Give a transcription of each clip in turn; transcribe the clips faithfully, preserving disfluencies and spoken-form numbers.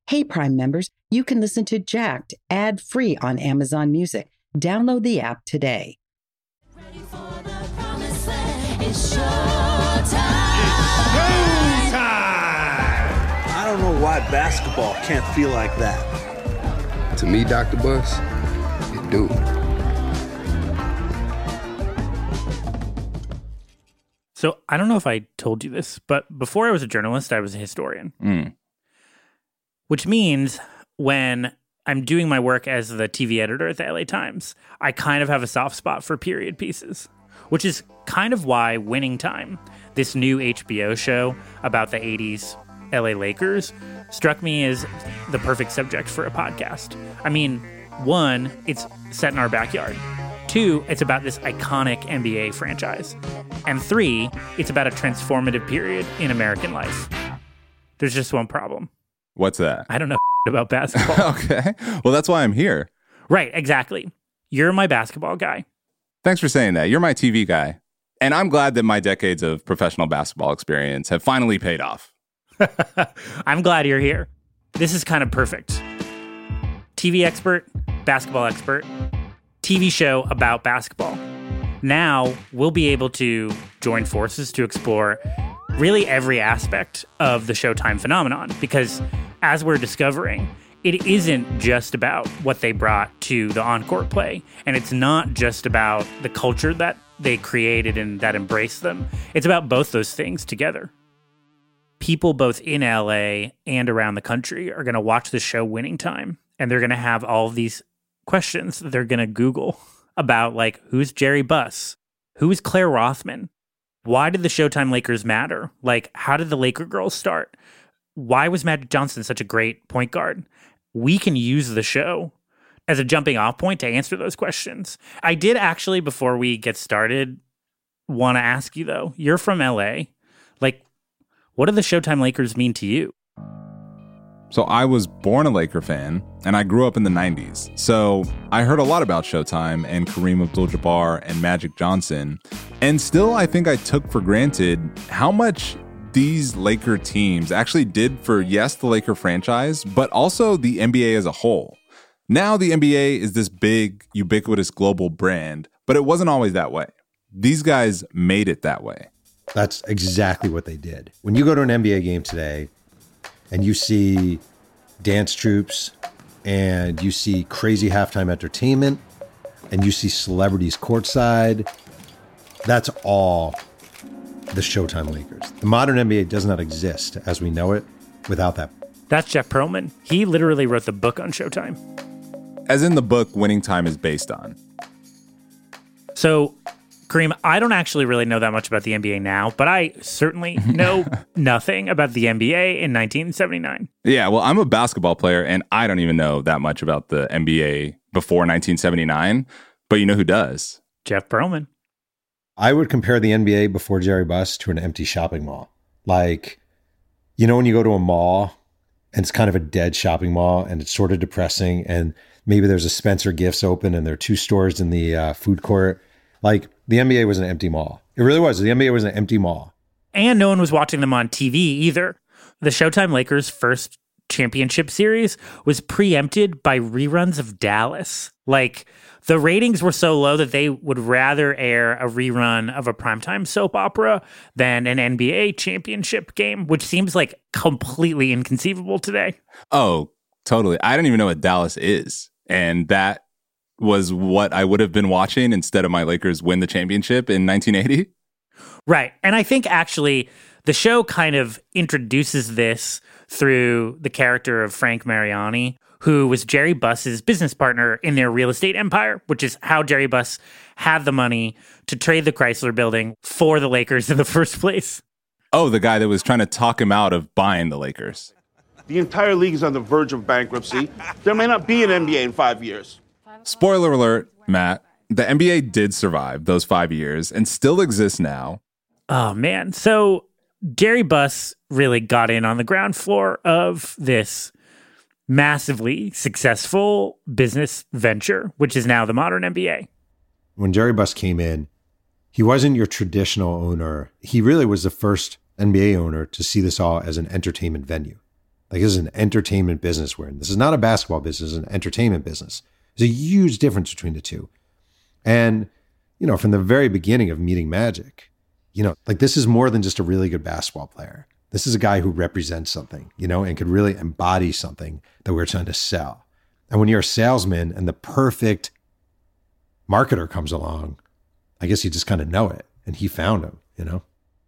Hey, Prime members, you can listen to Jacked ad-free on Amazon Music. Download the app today. Ready for the promised land. It's showtime. It's showtime. I don't know why basketball can't feel like that. To me, Doctor Bus, it do. So I don't know if I told you this, but before I was a journalist, I was a historian. Mm. Which means when I'm doing my work as the T V editor at the L A Times, I kind of have a soft spot for period pieces, which is kind of why Winning Time, this new H B O show about the eighties L A Lakers, struck me as the perfect subject for a podcast. I mean, one, it's set in our backyard. Two, it's about this iconic N B A franchise. And three, it's about a transformative period in American life. There's just one problem. What's that? I don't know about basketball. Okay. Well, that's why I'm here. Right, exactly. You're my basketball guy. Thanks for saying that. You're my T V guy. And I'm glad that my decades of professional basketball experience have finally paid off. I'm glad you're here. This is kind of perfect. T V expert, basketball expert, T V show about basketball. Now we'll be able to join forces to explore really every aspect of the Showtime phenomenon, because as we're discovering, it isn't just about what they brought to the on-court play, and it's not just about the culture that they created and that embraced them. It's about both those things together. People both in L A and around the country are going to watch the show Winning Time, and they're going to have all of these questions that they're going to Google about, like, who's Jerry Buss? Who's Claire Rothman? Why did the Showtime Lakers matter? Like, how did the Laker girls start? Why was Magic Johnson such a great point guard? We can use the show as a jumping off point to answer those questions. I did actually, before we get started, want to ask you, though, you're from L A. Like, what do the Showtime Lakers mean to you? So I was born a Laker fan, and I grew up in the nineties. So I heard a lot about Showtime and Kareem Abdul-Jabbar and Magic Johnson. And still, I think I took for granted how much these Laker teams actually did for, yes, the Laker franchise, but also the N B A as a whole. Now the N B A is this big, ubiquitous global brand, but it wasn't always that way. These guys made it that way. That's exactly what they did. When you go to an N B A game today and you see dance troops and you see crazy halftime entertainment and you see celebrities courtside, that's all the Showtime Lakers. The modern N B A does not exist as we know it without that. That's Jeff Pearlman. He literally wrote the book on Showtime. As in the book Winning Time is based on. So, Kareem, I don't actually really know that much about the N B A now, but I certainly know nothing about the N B A in nineteen seventy-nine. Yeah, well, I'm a basketball player, and I don't even know that much about the N B A before nineteen seventy-nine, but you know who does? Jeff Pearlman. I would compare the N B A before Jerry Buss to an empty shopping mall. Like, you know when you go to a mall and it's kind of a dead shopping mall and it's sort of depressing, and maybe there's a Spencer Gifts open and there are two stores in the uh, food court. Like, the N B A was an empty mall. It really was. The N B A was an empty mall. And no one was watching them on T V either. The Showtime Lakers' first championship series was preempted by reruns of Dallas. Like, the ratings were so low that they would rather air a rerun of a primetime soap opera than an N B A championship game, which seems like completely inconceivable today. Oh, totally. I don't even know what Dallas is. And that was what I would have been watching instead of my Lakers win the championship in nineteen eighty. Right. And I think actually the show kind of introduces this through the character of Frank Mariani, who was Jerry Buss's business partner in their real estate empire, which is how Jerry Buss had the money to trade the Chrysler Building for the Lakers in the first place. Oh, the guy that was trying to talk him out of buying the Lakers. The entire league is on the verge of bankruptcy. There may not be an N B A in five years. Spoiler alert, Matt. The N B A did survive those five years and still exists now. Oh, man. So Jerry Buss really got in on the ground floor of this massively successful business venture, which is now the modern N B A. When Jerry Buss came in, he wasn't your traditional owner. He really was the first N B A owner to see this all as an entertainment venue. Like this is an entertainment business we're in. This is not a basketball business, it's an entertainment business. There's a huge difference between the two. And, you know, from the very beginning of meeting Magic, you know, like this is more than just a really good basketball player. This is a guy who represents something, you know, and could really embody something that we're trying to sell. And when you're a salesman and the perfect marketer comes along, I guess you just kind of know it. And he found him, you know?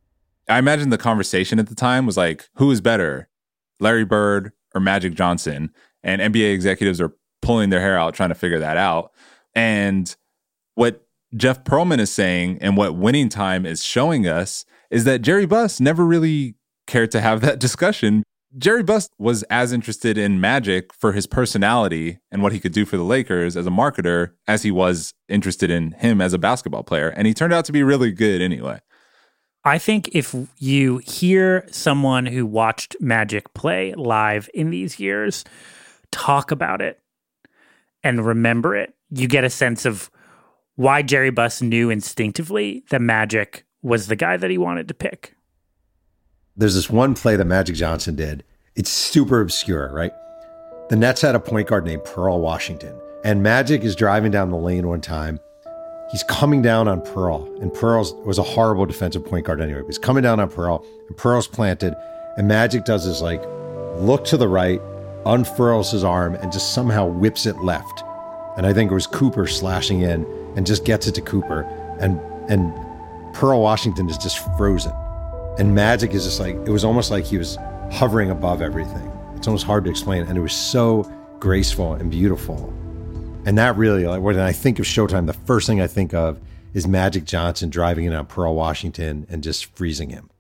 I imagine the conversation at the time was like, who is better, Larry Bird or Magic Johnson? And N B A executives are pulling their hair out trying to figure that out. And what Jeff Pearlman is saying and what Winning Time is showing us is that Jerry Buss never really cared to have that discussion. Jerry Buss was as interested in Magic for his personality and what he could do for the Lakers as a marketer as he was interested in him as a basketball player. And he turned out to be really good anyway. I think if you hear someone who watched Magic play live in these years talk about it and remember it, you get a sense of why Jerry Buss knew instinctively that Magic was the guy that he wanted to pick. There's this one play that Magic Johnson did. It's super obscure, right? The Nets had a point guard named Pearl Washington, and Magic is driving down the lane one time. He's coming down on Pearl, and Pearl was a horrible defensive point guard anyway. But he's coming down on Pearl, and Pearl's planted, and Magic does this like look to the right, unfurls his arm, and just somehow whips it left. And I think it was Cooper slashing in and just gets it to Cooper, and and Pearl Washington is just frozen. And Magic is just like, it was almost like he was hovering above everything. It's almost hard to explain. And it was so graceful and beautiful. And that really, like, when I think of Showtime, the first thing I think of is Magic Johnson driving in on Pearl Washington and just freezing him.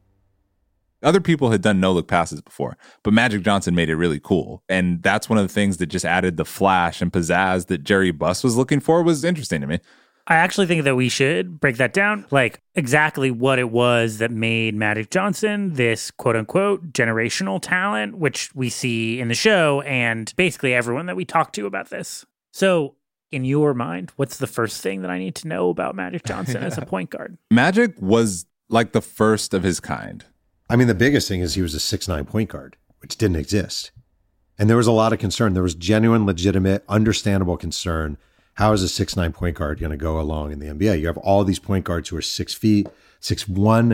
Other people had done no-look passes before, but Magic Johnson made it really cool. And that's one of the things that just added the flash and pizzazz that Jerry Buss was looking for was interesting to me. I actually think that we should break that down, like exactly what it was that made Magic Johnson this quote-unquote generational talent, which we see in the show and basically everyone that we talk to about this. So in your mind, what's the first thing that I need to know about Magic Johnson yeah. as a point guard? Magic was like the first of his kind. I mean, the biggest thing is he was a six nine point guard, which didn't exist. And there was a lot of concern. There was genuine, legitimate, understandable concern. How is a six nine point guard going to go along in the N B A? You have all these point guards who are six feet, six one.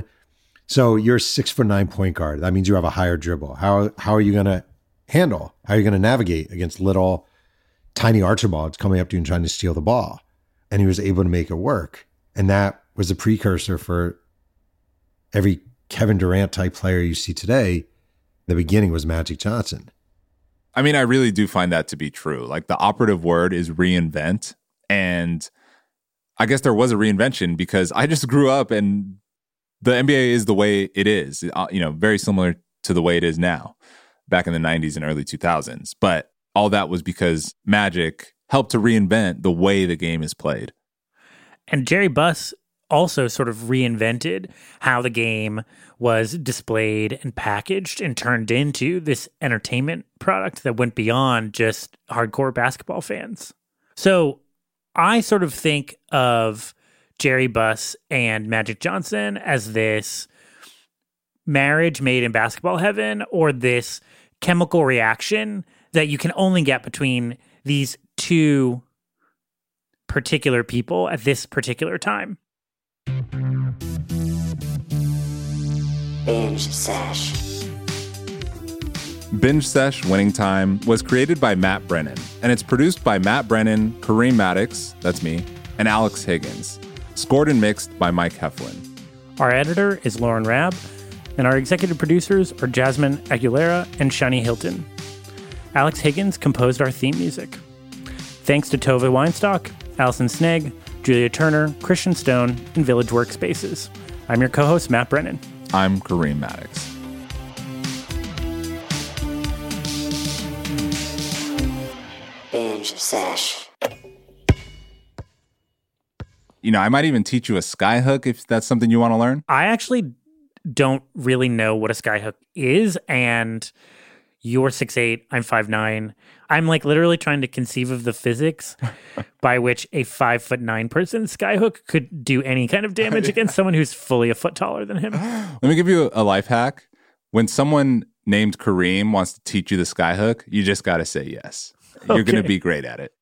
So you're a six foot nine point guard. That means you have a higher dribble. How how are you going to handle? How are you going to navigate against little tiny Archibalds coming up to you and trying to steal the ball? And he was able to make it work. And that was the precursor for every Kevin Durant type player you see today. The beginning was Magic Johnson. I mean, I really do find that to be true. Like the operative word is reinvent. And I guess there was a reinvention because I just grew up and the N B A is the way it is, you know, very similar to the way it is now back in the nineties and early two thousands. But all that was because Magic helped to reinvent the way the game is played. And Jerry Buss also sort of reinvented how the game was displayed and packaged and turned into this entertainment product that went beyond just hardcore basketball fans. So I sort of think of Jerry Buss and Magic Johnson as this marriage made in basketball heaven, or this chemical reaction that you can only get between these two particular people at this particular time. Binge Sesh. Binge Sesh Winning Time was created by Matt Brennan, and it's produced by Matt Brennan, Kareem Maddox, that's me, and Alex Higgins. Scored and mixed by Mike Heflin. Our editor is Lauren Rabb, and our executive producers are Jasmine Aguilera and Shani Hilton. Alex Higgins composed our theme music. Thanks to Tove Weinstock, Allison Snegg, Julia Turner, Christian Stone, and Village Workspaces. I'm your co-host, Matt Brennan. I'm Kareem Maddox. Binge Sesh. You know, I might even teach you a skyhook if that's something you want to learn. I actually don't really know what a skyhook is, and you're six eight, I'm five nine. I'm like literally trying to conceive of the physics by which a five foot nine person skyhook could do any kind of damage against someone who's fully a foot taller than him. Let me give you a life hack. When someone named Kareem wants to teach you the skyhook, you just got to say yes. You're Okay. going to be great at it.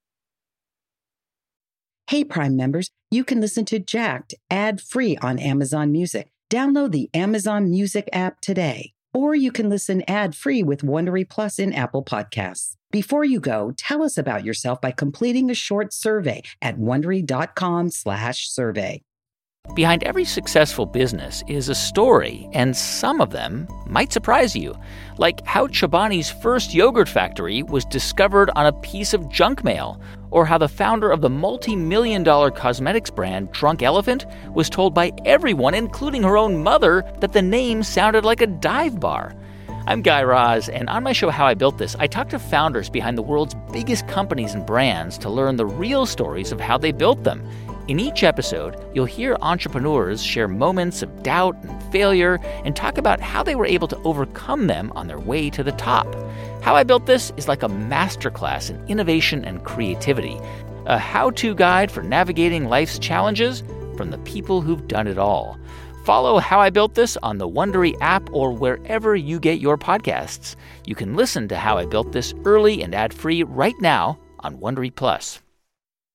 Hey, Prime members, you can listen to Jacked ad-free on Amazon Music. Download the Amazon Music app today. Or you can listen ad-free with Wondery Plus in Apple Podcasts. Before you go, tell us about yourself by completing a short survey at Wondery.com slash survey. Behind every successful business is a story, and some of them might surprise you. Like how Chobani's first yogurt factory was discovered on a piece of junk mail, or how the founder of the multi-million dollar cosmetics brand Drunk Elephant was told by everyone, including her own mother, that the name sounded like a dive bar. I'm Guy Raz, and on my show How I Built This, I talk to founders behind the world's biggest companies and brands to learn the real stories of how they built them. In each episode, you'll hear entrepreneurs share moments of doubt and failure and talk about how they were able to overcome them on their way to the top. How I Built This is like a masterclass in innovation and creativity, a how-to guide for navigating life's challenges from the people who've done it all. Follow How I Built This on the Wondery app or wherever you get your podcasts. You can listen to How I Built This early and ad-free right now on Wondery Plus.